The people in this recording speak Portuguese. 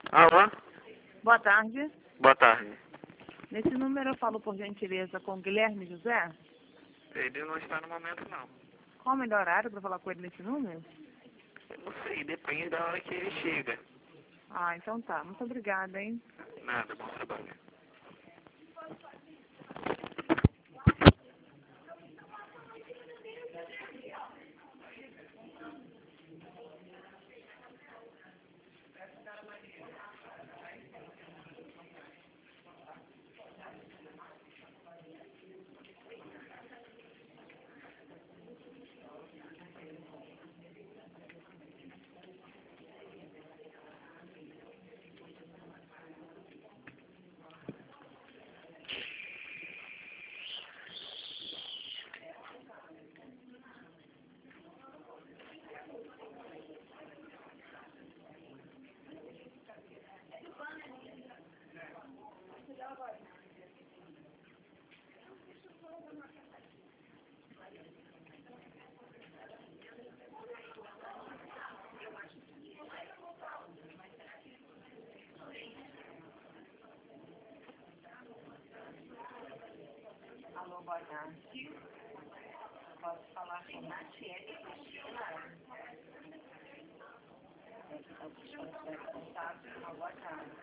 Alô? Boa tarde. Boa tarde. Nesse número eu falo por gentileza com Guilherme José. Ele não está no momento, não. Qual o melhor horário para falar com ele nesse número? Eu não sei, depende da hora que ele chega. Ah, então tá. Muito obrigada, hein? Nada, bom trabalho. Alô, boa tarde. Posso falar com Matiele? Boa tarde.